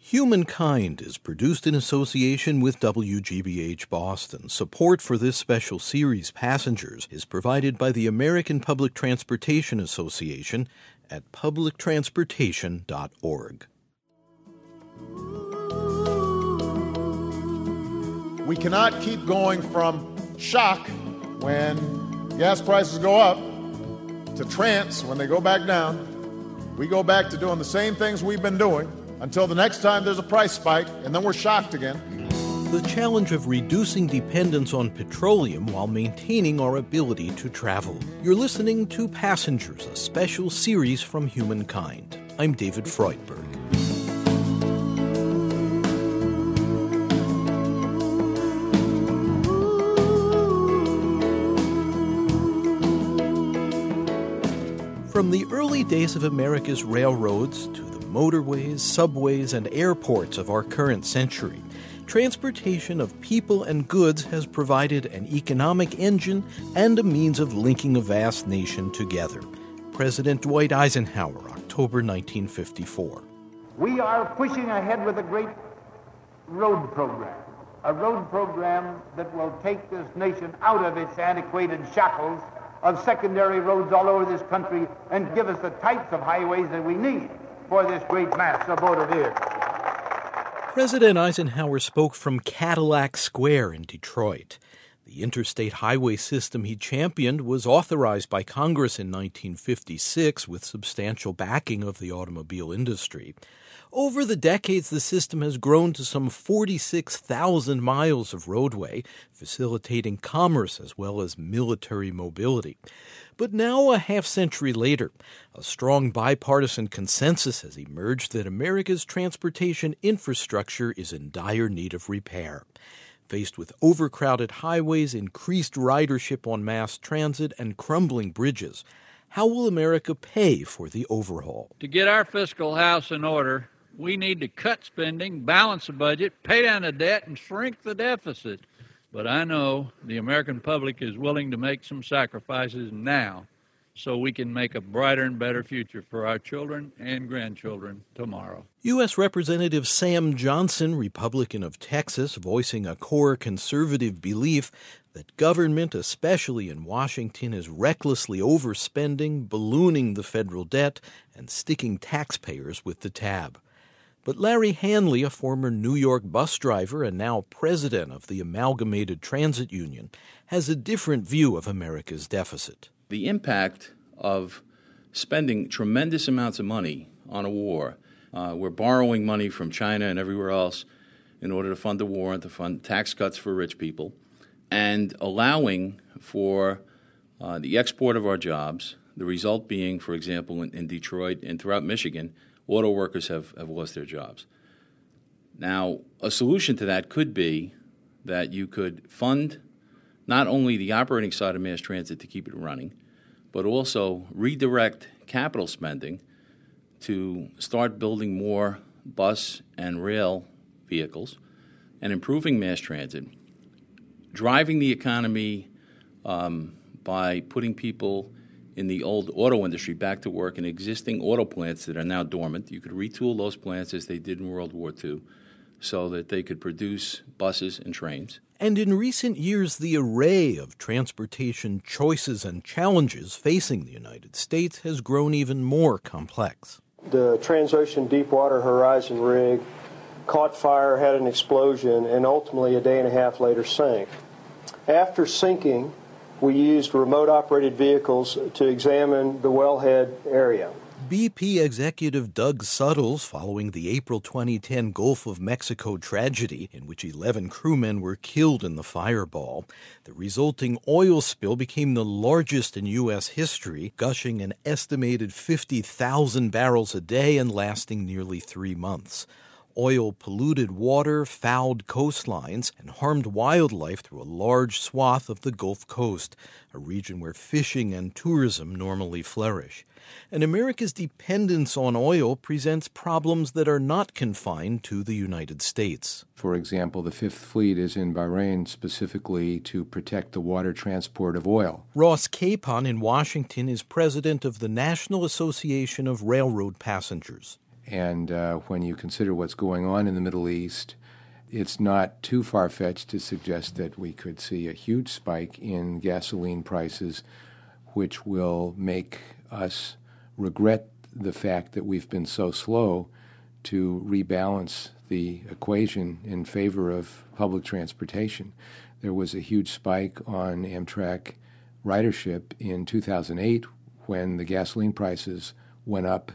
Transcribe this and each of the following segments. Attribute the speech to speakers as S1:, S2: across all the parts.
S1: Humankind is produced in association with WGBH Boston. Support for this special series, Passengers, is provided by the American Public Transportation Association at publictransportation.org.
S2: We cannot keep going from shock when gas prices go up to trance when they go back down. We go back to doing the same things we've been doing until the next time there's a price spike, and then we're shocked again.
S1: The challenge of reducing dependence on petroleum while maintaining our ability to travel. You're listening to Passengers, a special series from Humankind. I'm David Freudberg. From the early days of America's railroads to the motorways, subways, and airports of our current century, transportation of people and goods has provided an economic engine and a means of linking a vast nation together. President Dwight Eisenhower, October 1954.
S3: We are pushing ahead with a great road program that will take this nation out of its antiquated shackles of secondary roads all over this country and give us the types of highways that we need for this great mass of motor vehicles.
S1: President Eisenhower spoke from Cadillac Square in Detroit. The interstate highway system he championed was authorized by Congress in 1956 with substantial backing of the automobile industry. Over the decades, the system has grown to some 46,000 miles of roadway, facilitating commerce as well as military mobility. But now, a half-century later, a strong bipartisan consensus has emerged that America's transportation infrastructure is in dire need of repair. Faced with overcrowded highways, increased ridership on mass transit, and crumbling bridges, how will America pay for the overhaul?
S4: To get our fiscal house in order, we need to cut spending, balance the budget, pay down the debt, and shrink the deficit. But I know the American public is willing to make some sacrifices now so we can make a brighter and better future for our children and grandchildren tomorrow.
S1: U.S. Representative Sam Johnson, Republican of Texas, voicing a core conservative belief that government, especially in Washington, is recklessly overspending, ballooning the federal debt, and sticking taxpayers with the tab. But Larry Hanley, a former New York bus driver and now president of the Amalgamated Transit Union, has a different view of America's deficit.
S5: The impact of spending tremendous amounts of money on a war, we're borrowing money from China and everywhere else in order to fund the war and to fund tax cuts for rich people, and allowing for the export of our jobs, the result being, for example, in Detroit and throughout Michigan, auto workers have lost their jobs. Now, a solution to that could be that you could fund not only the operating side of mass transit to keep it running, but also redirect capital spending to start building more bus and rail vehicles and improving mass transit, driving the economy by putting people in the old auto industry back to work in existing auto plants that are now dormant. You could retool those plants as they did in World War II so that they could produce buses and trains.
S1: And in recent years, the array of transportation choices and challenges facing the United States has grown even more complex.
S6: The Transocean Deepwater Horizon rig caught fire, had an explosion, and ultimately a day and a half later sank. After sinking, we used remote-operated vehicles to examine the wellhead area.
S1: BP executive Doug Suttles, following the April 2010 Gulf of Mexico tragedy in which 11 crewmen were killed in the fireball, the resulting oil spill became the largest in U.S. history, gushing an estimated 50,000 barrels a day and lasting nearly 3 months. Oil polluted water, fouled coastlines, and harmed wildlife through a large swath of the Gulf Coast, a region where fishing and tourism normally flourish. And America's dependence on oil presents problems that are not confined to the United States.
S7: For example, the Fifth Fleet is in Bahrain specifically to protect the water transport of oil.
S1: Ross Capon in Washington is president of the National Association of Railroad Passengers.
S7: And when you consider what's going on in the Middle East, it's not too far-fetched to suggest that we could see a huge spike in gasoline prices, which will make us regret the fact that we've been so slow to rebalance the equation in favor of public transportation. There was a huge spike on Amtrak ridership in 2008 when the gasoline prices went up,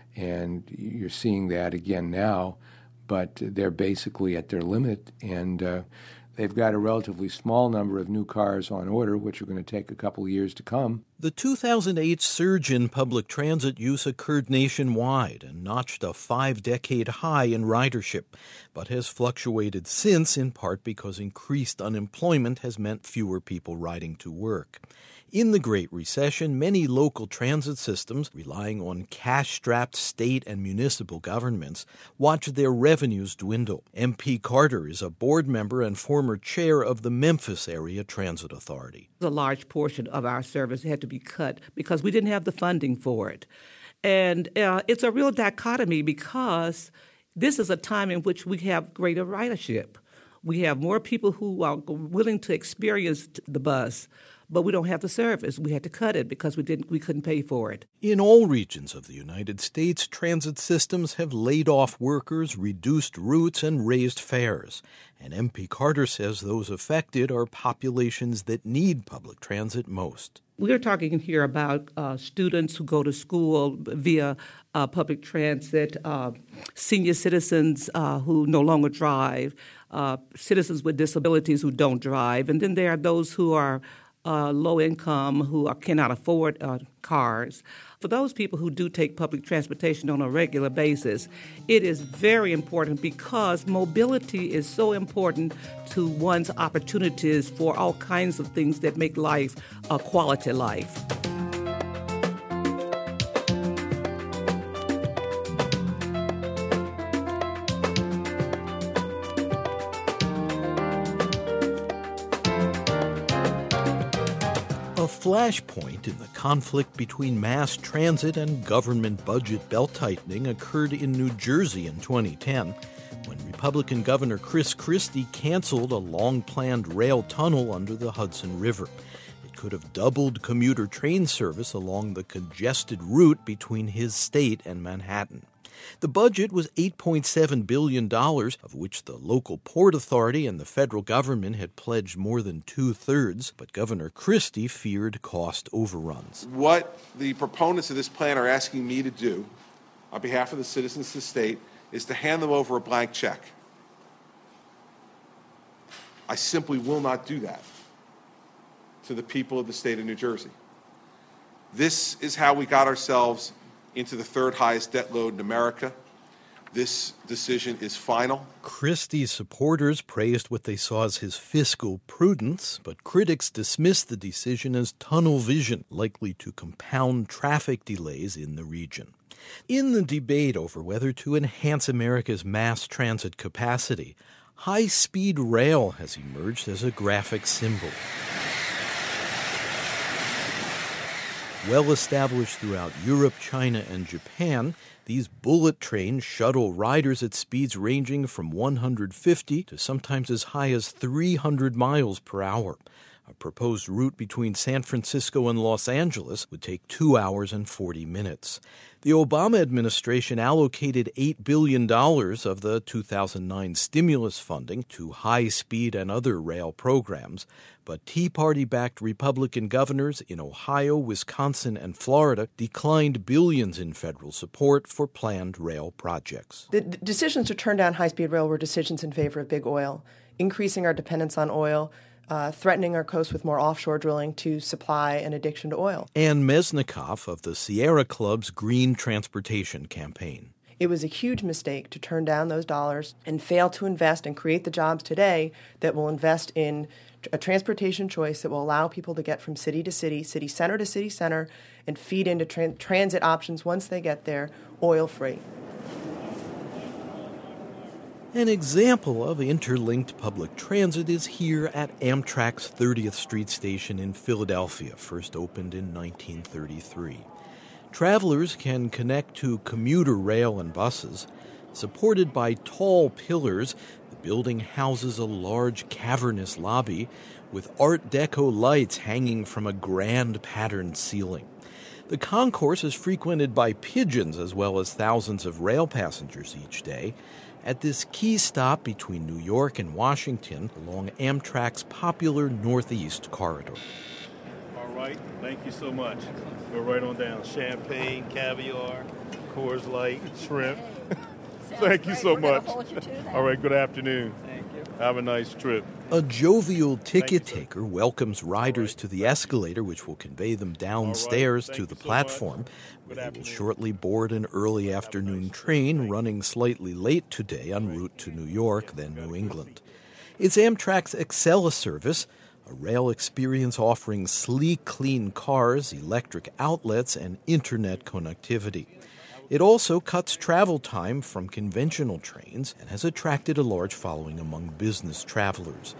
S7: and you're seeing that again now, but they're basically at their limit, and they've got a relatively small number of new cars on order, which are going to take a couple of years to come.
S1: The 2008 surge in public transit use occurred nationwide and notched a 5-decade high in ridership, but has fluctuated since, in part because increased unemployment has meant fewer people riding to work. In the Great Recession, many local transit systems, relying on cash-strapped state and municipal governments, watched their revenues dwindle. MP Carter is a board member and former chair of the Memphis Area Transit Authority.
S8: A large portion of our service had to be cut because we didn't have the funding for it. And it's a real dichotomy because this is a time in which we have greater ridership. We have more people who are willing to experience the bus, but we don't have the service. We had to cut it because we couldn't pay for it.
S1: In all regions of the United States, transit systems have laid off workers, reduced routes, and raised fares. And MP Carter says those affected are populations that need public transit most.
S8: We are talking here about students who go to school via public transit, senior citizens who no longer drive, citizens with disabilities who don't drive, and then there are those who are low income, who cannot afford cars. For those people who do take public transportation on a regular basis, it is very important because mobility is so important to one's opportunities for all kinds of things that make life a quality life.
S1: A flashpoint in the conflict between mass transit and government budget belt-tightening occurred in New Jersey in 2010 when Republican Governor Chris Christie canceled a long-planned rail tunnel under the Hudson River. It could have doubled commuter train service along the congested route between his state and Manhattan. The budget was $8.7 billion, of which the local port authority and the federal government had pledged more than 2/3, but Governor Christie feared cost overruns.
S9: What the proponents of this plan are asking me to do on behalf of the citizens of the state is to hand them over a blank check. I simply will not do that to the people of the state of New Jersey. This is how we got ourselves into the third highest debt load in America. This decision is final.
S1: Christie's supporters praised what they saw as his fiscal prudence, but critics dismissed the decision as tunnel vision, likely to compound traffic delays in the region. In the debate over whether to enhance America's mass transit capacity, high-speed rail has emerged as a graphic symbol. Well established throughout Europe, China, and Japan, these bullet trains shuttle riders at speeds ranging from 150 to sometimes as high as 300 miles per hour. A proposed route between San Francisco and Los Angeles would take 2 hours and 40 minutes. The Obama administration allocated $8 billion of the 2009 stimulus funding to high-speed and other rail programs, but Tea Party-backed Republican governors in Ohio, Wisconsin, and Florida declined billions in federal support for planned rail projects.
S10: The decisions to turn down high-speed rail were decisions in favor of big oil, increasing our dependence on oil, threatening our coast with more offshore drilling to supply an addiction to oil.
S1: Ann Mesnikoff of the Sierra Club's Green Transportation Campaign.
S10: It was a huge mistake to turn down those dollars and fail to invest and create the jobs today that will invest in a transportation choice that will allow people to get from city to city, city center to city center, and feed into transit options once they get there, oil-free.
S1: An example of interlinked public transit is here at Amtrak's 30th Street station in Philadelphia, first opened in 1933. Travelers can connect to commuter rail and buses. Supported by tall pillars, the building houses a large cavernous lobby with Art Deco lights hanging from a grand patterned ceiling. The concourse is frequented by pigeons as well as thousands of rail passengers each day. At this key stop between New York and Washington along Amtrak's popular Northeast corridor.
S11: All right, thank you so much. Go right on down. Champagne, caviar, Coors Light, shrimp. Thank you so much. All right, good afternoon. Thank you. Have a nice trip.
S1: A jovial ticket taker welcomes riders to the escalator, which will convey them downstairs to the platform, where they will shortly board an early afternoon train running slightly late today en route to New York, then New England. It's Amtrak's Acela service, a rail experience offering sleek, clean cars, electric outlets, and internet connectivity. It also cuts travel time from conventional trains and has attracted a large following among business travelers.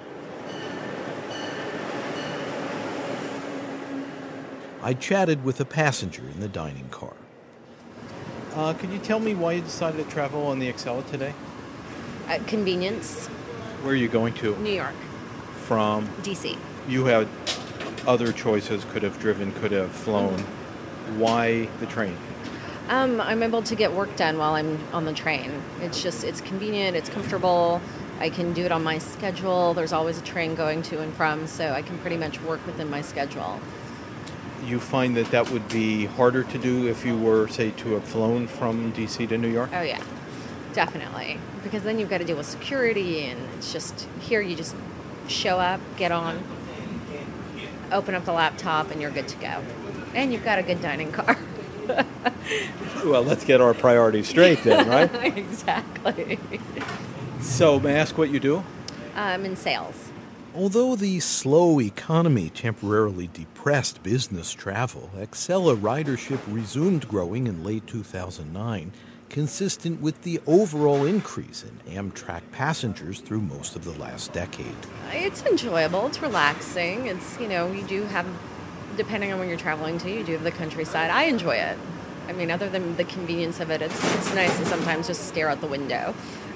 S1: I chatted with a passenger in the dining car.
S12: Could you tell me why you decided to travel on the Acela today?
S13: Convenience.
S12: Where are you going to?
S13: New York.
S12: From?
S13: D.C.
S12: You had other choices, could have driven, could have flown. Mm-hmm. Why the train?
S13: I'm able to get work done while I'm on the train. It's convenient, it's comfortable. I can do it on my schedule. There's always a train going to and from, so I can pretty much work within my schedule.
S12: You find that would be harder to do if you were, say, to have flown from D.C. to New York?
S13: Oh, yeah, definitely. Because then you've got to deal with security, and it's just, here you just show up, get on, open up the laptop, and you're good to go. And you've got a good dining car.
S12: Well, let's get our priorities straight then, right?
S13: Exactly.
S1: So, may I ask what you do?
S13: I'm in sales.
S1: Although the slow economy temporarily depressed business travel, Acela ridership resumed growing in late 2009, consistent with the overall increase in Amtrak passengers through most of the last decade.
S13: It's enjoyable. It's relaxing. It's, you do have, depending on where you're traveling to, you do have the countryside. I enjoy it. I mean, other than the convenience of it, it's nice to sometimes just stare out the window.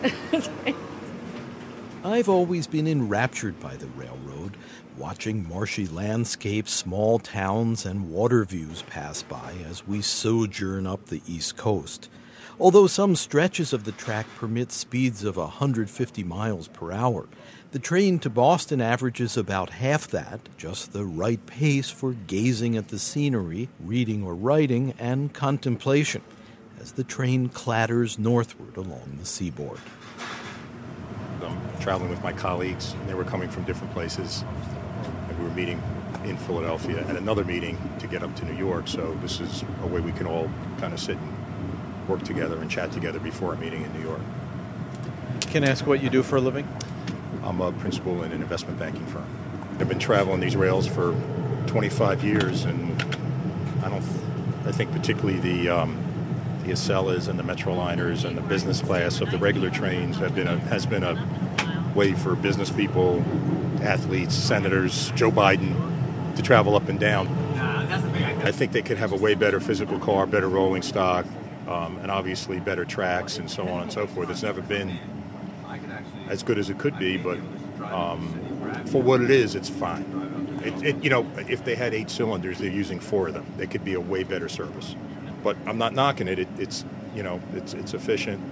S1: I've always been enraptured by the railroad, watching marshy landscapes, small towns, and water views pass by as we sojourn up the East Coast. Although some stretches of the track permit speeds of 150 miles per hour, the train to Boston averages about half that, just the right pace for gazing at the scenery, reading or writing, and contemplation, as the train clatters northward along the seaboard.
S14: I'm traveling with my colleagues, and they were coming from different places, and we were meeting in Philadelphia and another meeting to get up to New York, so this is a way we can all kind of sit and work together and chat together before a meeting in New York.
S12: Can I ask what you do for a living?
S14: I'm a principal in an investment banking firm. I've been traveling these rails for 25 years, and I think particularly the Acelas and the Metroliners and the business class of the regular trains has been a way for business people, athletes, senators, Joe Biden, to travel up and down. I think they could have a way better physical car, better rolling stock, and obviously better tracks and so on and so forth. It's never been as good as it could be, but for what it is, it's fine. If they had 8 cylinders, they're using 4 of them. They could be a way better service. But I'm not knocking it. It's efficient.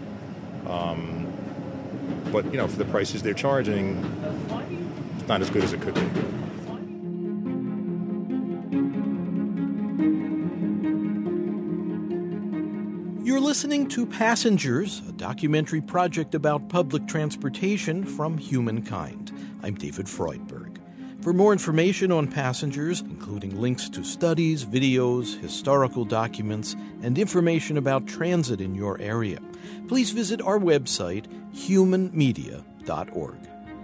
S14: But for the prices they're charging, it's not as good as it could be.
S1: You're listening to Passengers, a documentary project about public transportation from Humankind. I'm David Freudberg. For more information on Passengers, including links to studies, videos, historical documents, and information about transit in your area, please visit our website, humanmedia.org.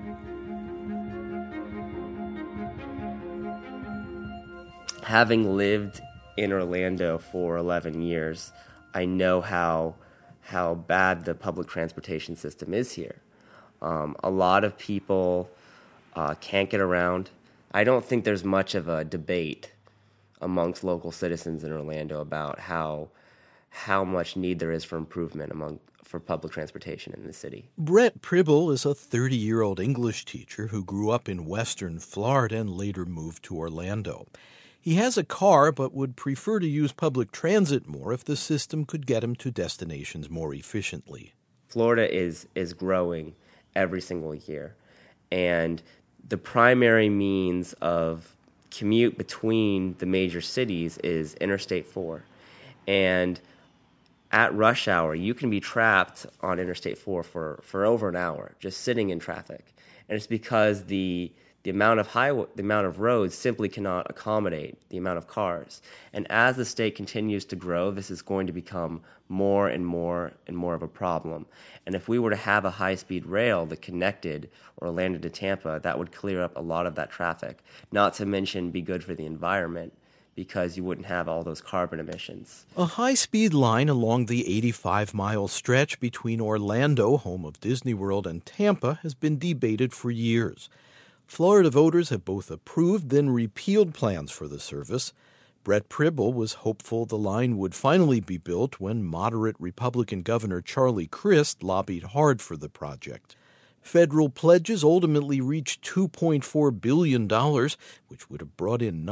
S15: Having lived in Orlando for 11 years, I know how bad the public transportation system is here. A lot of people can't get around. I don't think there's much of a debate amongst local citizens in Orlando about how much need there is for improvement for public transportation in the city.
S1: Brett Pribble is a 30-year-old English teacher who grew up in western Florida and later moved to Orlando. He has a car but would prefer to use public transit more if the system could get him to destinations more efficiently.
S15: Florida is growing every single year, and the primary means of commute between the major cities is Interstate 4. And at rush hour, you can be trapped on Interstate 4 for over an hour, just sitting in traffic. And it's because the amount of roads simply cannot accommodate the amount of cars. And as the state continues to grow, this is going to become more and more and more of a problem. And if we were to have a high-speed rail that connected Orlando to Tampa, that would clear up a lot of that traffic, not to mention be good for the environment, because you wouldn't have all those carbon emissions.
S1: A high-speed line along the 85-mile stretch between Orlando, home of Disney World, and Tampa has been debated for years. Florida voters have both approved then repealed plans for the service. Brett Pribble was hopeful the line would finally be built when moderate Republican Governor Charlie Crist lobbied hard for the project. Federal pledges ultimately reached $2.4 billion, which would have brought in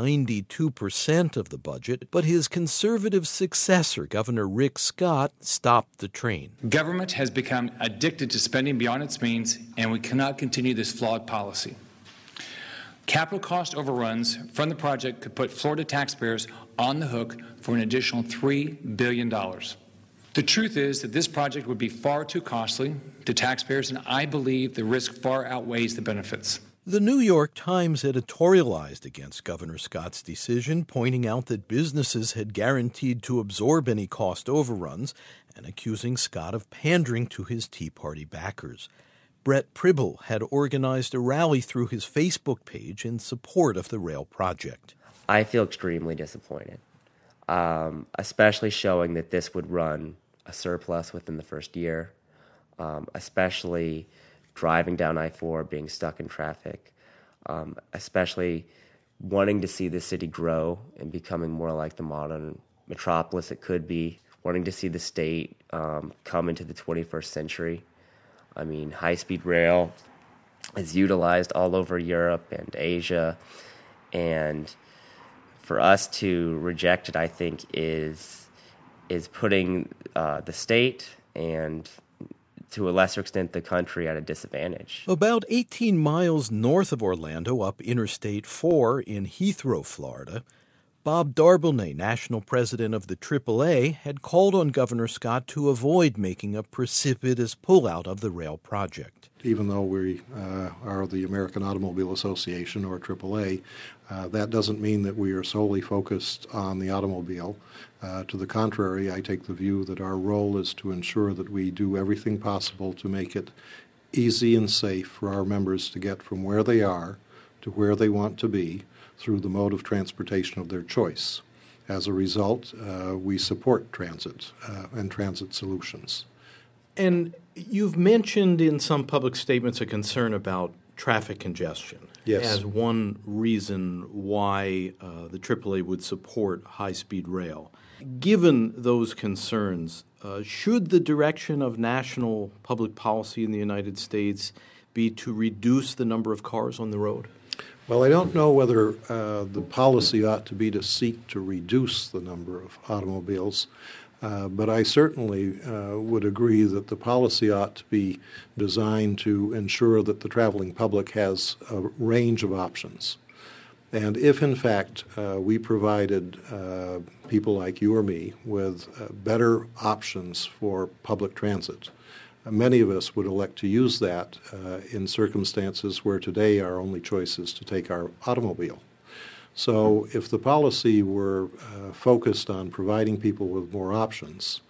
S1: 92% of the budget, but his conservative successor, Governor Rick Scott, stopped the train.
S16: Government has become addicted to spending beyond its means, and we cannot continue this flawed policy. Capital cost overruns from the project could put Florida taxpayers on the hook for an additional $3 billion. The truth is that this project would be far too costly to taxpayers, and I believe the risk far outweighs the benefits.
S1: The New York Times editorialized against Governor Scott's decision, pointing out that businesses had guaranteed to absorb any cost overruns and accusing Scott of pandering to his Tea Party backers. Brett Pribble had organized a rally through his Facebook page in support of the rail project.
S15: I feel extremely disappointed, especially showing that this would run a surplus within the first year, especially driving down I-4, being stuck in traffic, especially wanting to see the city grow and becoming more like the modern metropolis it could be, wanting to see the state come into the 21st century. I mean, high-speed rail is utilized all over Europe and Asia, and for us to reject it, I think, is putting the state and, to a lesser extent, the country at a disadvantage.
S1: About 18 miles north of Orlando, up Interstate 4 in Heathrow, Florida, Bob Darbelnay, national president of the AAA, had called on Governor Scott to avoid making a precipitous pullout of the rail project.
S17: Even though we are the American Automobile Association, or AAA, that doesn't mean that we are solely focused on the automobile. To the contrary, I take the view that our role is to ensure that we do everything possible to make it easy and safe for our members to get from where they are to where they want to be through the mode of transportation of their choice. As a result, we support transit and transit solutions.
S1: And you've mentioned in some public statements a concern about traffic congestion as one reason why the AAA would support high-speed rail. Given those concerns, should the direction of national public policy in the United States be to reduce the number of cars on the road?
S17: Well, I don't know whether the policy ought to be to seek to reduce the number of automobiles, but I certainly would agree that the policy ought to be designed to ensure that the traveling public has a range of options. And if, in fact, we provided people like you or me with better options for public transit, many of us would elect to use that in circumstances where today our only choice is to take our automobile. So if the policy were focused on providing people with more options,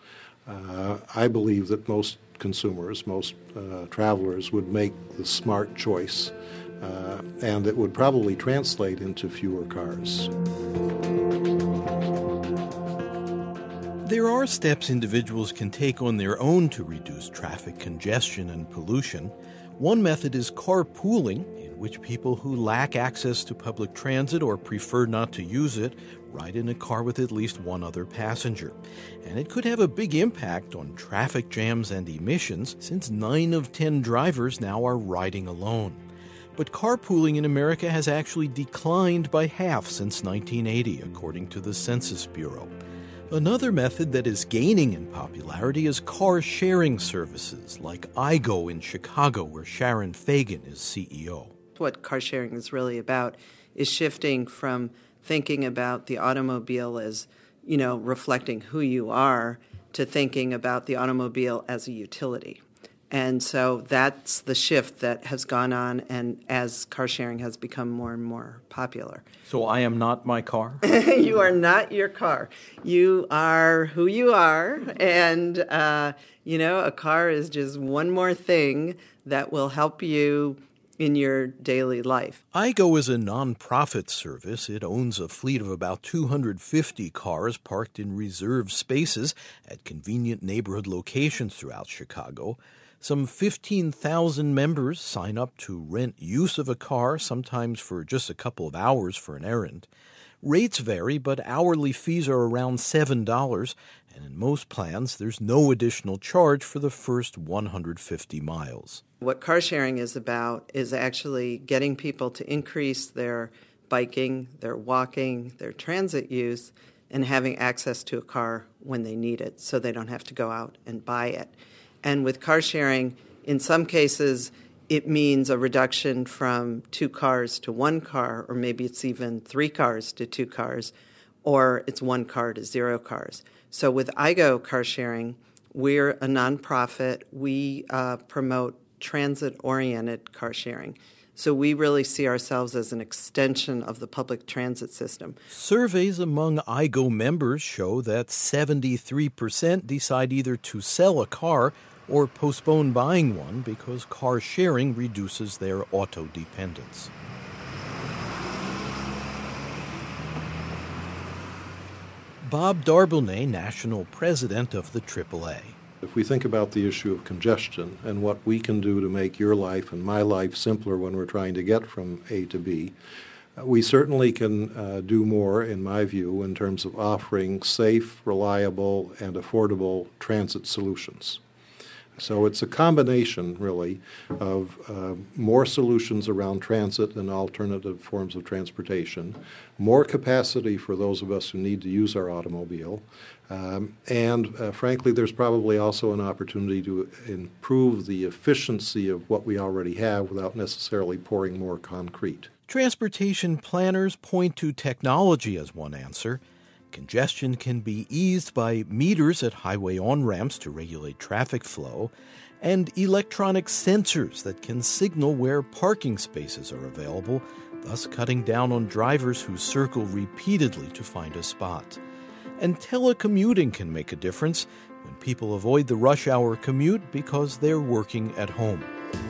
S17: I believe that most consumers, most travelers would make the smart choice, and it would probably translate into fewer cars.
S1: There are steps individuals can take on their own to reduce traffic congestion and pollution. One method is carpooling, in which people who lack access to public transit or prefer not to use it ride in a car with at least one other passenger. And it could have a big impact on traffic jams and emissions, since 9 of 10 drivers now are riding alone. But carpooling in America has actually declined by half since 1980, according to the Census Bureau. Another method that is gaining in popularity is car-sharing services, like iGo in Chicago, where Sharon Fagan is CEO.
S18: What car sharing is really about is shifting from thinking about the automobile as, reflecting who you are, to thinking about the automobile as a utility. And so that's the shift that has gone on, and as car sharing has become more and more popular.
S1: So I am not my car?
S18: You are not your car. You are who you are, and, a car is just one more thing that will help you in your daily life.
S1: iGo is a nonprofit service. It owns a fleet of about 250 cars parked in reserved spaces at convenient neighborhood locations throughout Chicago. Some 15,000 members sign up to rent use of a car, sometimes for just a couple of hours for an errand. Rates vary, but hourly fees are around $7, and in most plans, there's no additional charge for the first 150 miles.
S18: What car sharing is about is actually getting people to increase their biking, their walking, their transit use, and having access to a car when they need it, so they don't have to go out and buy it. And with car sharing, in some cases, it means a reduction from 2 cars to 1 car, or maybe it's even 3 cars to 2 cars, or it's 1 car to 0 cars. So with iGo car sharing, we're a nonprofit. We promote transit-oriented car sharing. So we really see ourselves as an extension of the public transit system.
S1: Surveys among iGo members show that 73% decide either to sell a car or postpone buying one because car sharing reduces their auto dependence. Bob Darbelnay, national president of the AAA.
S17: If we think about the issue of congestion and what we can do to make your life and my life simpler when we're trying to get from A to B, we certainly can do more, in my view, in terms of offering safe, reliable, and affordable transit solutions. So it's a combination, really, of more solutions around transit and alternative forms of transportation, more capacity for those of us who need to use our automobile, and frankly, there's probably also an opportunity to improve the efficiency of what we already have without necessarily pouring more concrete.
S1: Transportation planners point to technology as one answer. Congestion can be eased by meters at highway on-ramps to regulate traffic flow, and electronic sensors that can signal where parking spaces are available, thus cutting down on drivers who circle repeatedly to find a spot. And telecommuting can make a difference when people avoid the rush hour commute because they're working at home.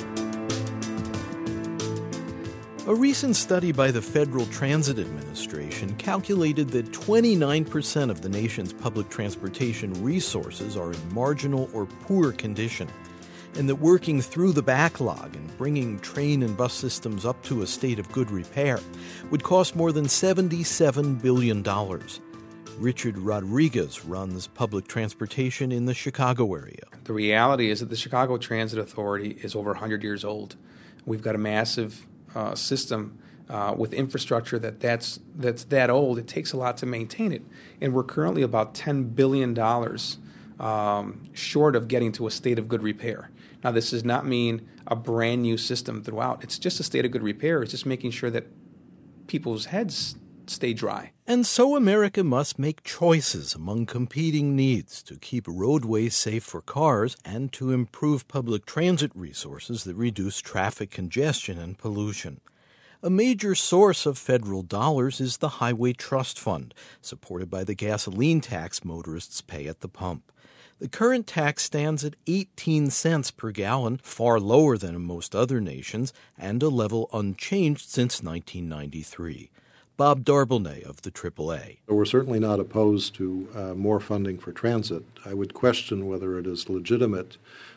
S1: A recent study by the Federal Transit Administration calculated that 29% of the nation's public transportation resources are in marginal or poor condition, and that working through the backlog and bringing train and bus systems up to a state of good repair would cost more than $77 billion. Richard Rodriguez runs public transportation in the Chicago area.
S19: The reality is that the Chicago Transit Authority is over 100 years old. We've got a massive system with infrastructure that's that old. It takes a lot to maintain it, and we're currently about $10 billion short of getting to a state of good repair. Now, this does not mean a brand new system throughout. It's just a state of good repair. It's just making sure that people's heads stay dry.
S1: And so America must make choices among competing needs to keep roadways safe for cars and to improve public transit resources that reduce traffic congestion and pollution. A major source of federal dollars is the Highway Trust Fund, supported by the gasoline tax motorists pay at the pump. The current tax stands at 18 cents per gallon, far lower than in most other nations, and a level unchanged since 1993. Bob Darbelnay of the AAA.
S17: We're certainly not opposed to more funding for transit. I would question whether it is legitimate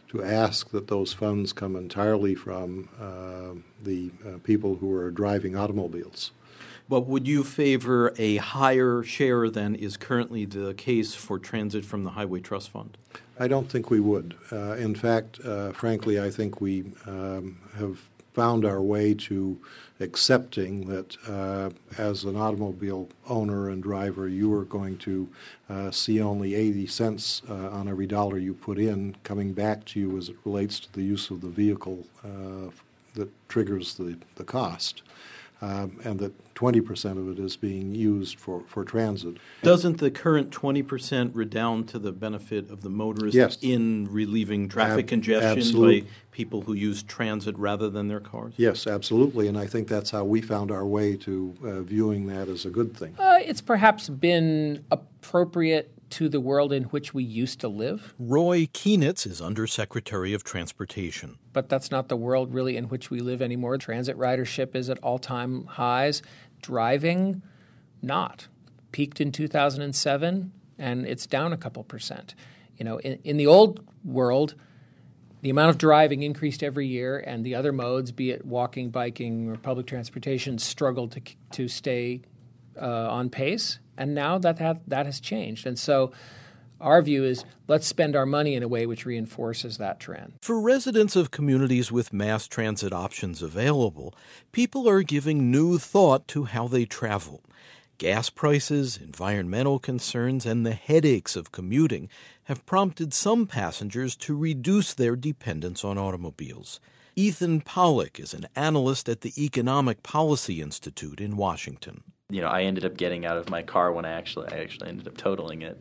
S17: to ask that those funds come entirely from the people who are driving automobiles.
S1: But would you favor a higher share than is currently the case for transit from the Highway Trust Fund?
S17: I don't think we would. In fact, frankly, I think we have found our way to accepting that as an automobile owner and driver, you are going to see only 80 cents on every dollar you put in coming back to you as it relates to the use of the vehicle that triggers the cost. And that 20% of it is being used for transit.
S1: Doesn't the current 20% redound to the benefit of the motorist
S17: Yes.
S1: in relieving traffic congestion
S17: absolutely.
S1: by people who use transit rather than their cars?
S17: Yes, absolutely, and I think that's how we found our way to viewing that as a good thing.
S20: It's perhaps been appropriate to the world in which we used to live.
S1: Roy Kienitz is Undersecretary of Transportation.
S20: But that's not the world really in which we live anymore. Transit ridership is at all-time highs. Driving, not. Peaked in 2007, and it's down a couple percent. You know, in the old world, the amount of driving increased every year, and the other modes, be it walking, biking, or public transportation, struggled to stay on pace. And now that has changed. And so our view is let's spend our money in a way which reinforces that trend.
S1: For residents of communities with mass transit options available, people are giving new thought to how they travel. Gas prices, environmental concerns, and the headaches of commuting have prompted some passengers to reduce their dependence on automobiles. Ethan Pollack is an analyst at the Economic Policy Institute in Washington.
S21: You know, I ended up getting out of my car when I actually ended up totaling it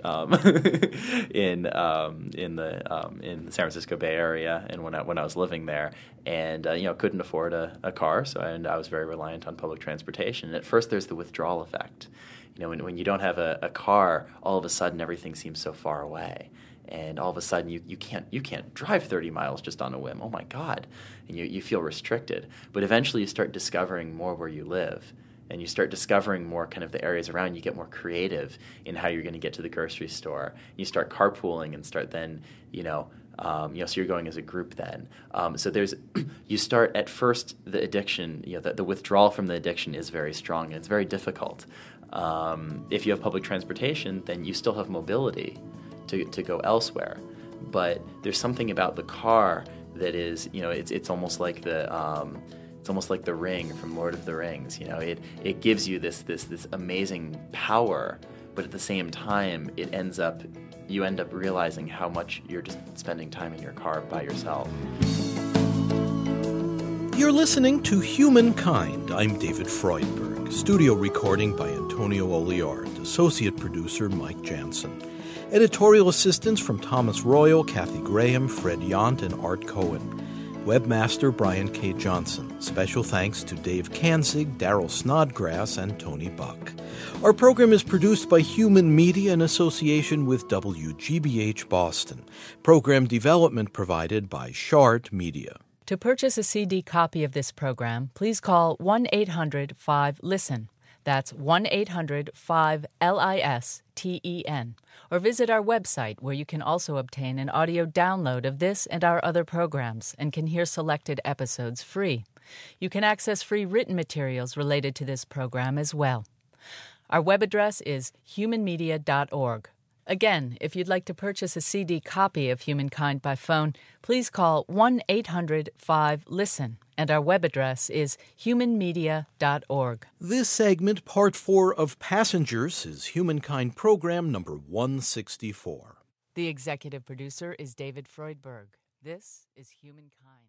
S21: in the San Francisco Bay Area, and when I was living there, and couldn't afford a car, so I was very reliant on public transportation. And at first, there's the withdrawal effect. You know, when you don't have a car, all of a sudden everything seems so far away. And all of a sudden you can't drive 30 miles just on a whim. Oh my God. And you feel restricted. But eventually you start discovering more where you live. And you start discovering more kind of the areas around. You get more creative in how you're going to get to the grocery store. You start carpooling and start then, so you're going as a group then. So you start at first the addiction, the withdrawal from the addiction is very strong and it's very difficult. If you have public transportation, then you still have mobility to go elsewhere. But there's something about the car that is, it's almost like the ring from Lord of the Rings. It gives you this amazing power, but at the same time, you end up realizing how much you're just spending time in your car by yourself.
S1: You're listening to Humankind. I'm David Freudberg. Studio recording by Antonio Oliard. Associate producer Mike Jansen. Editorial assistance from Thomas Royal, Kathy Graham, Fred Yont, and Art Cohen. Webmaster Brian K. Johnson. Special thanks to Dave Kanzig, Daryl Snodgrass, and Tony Buck. Our program is produced by Human Media in association with WGBH Boston. Program development provided by Shart Media.
S22: To purchase a CD copy of this program, please call 1-800-5-LISTEN. That's 1-800-5-LISTEN. Or visit our website, where you can also obtain an audio download of this and our other programs and can hear selected episodes free. You can access free written materials related to this program as well. Our web address is humanmedia.org. Again, if you'd like to purchase a CD copy of Humankind by phone, please call 1-800-5-LISTEN, and our web address is humanmedia.org.
S1: This segment, Part 4 of Passengers, is Humankind Program number 164.
S22: The executive producer is David Freudberg. This is Humankind.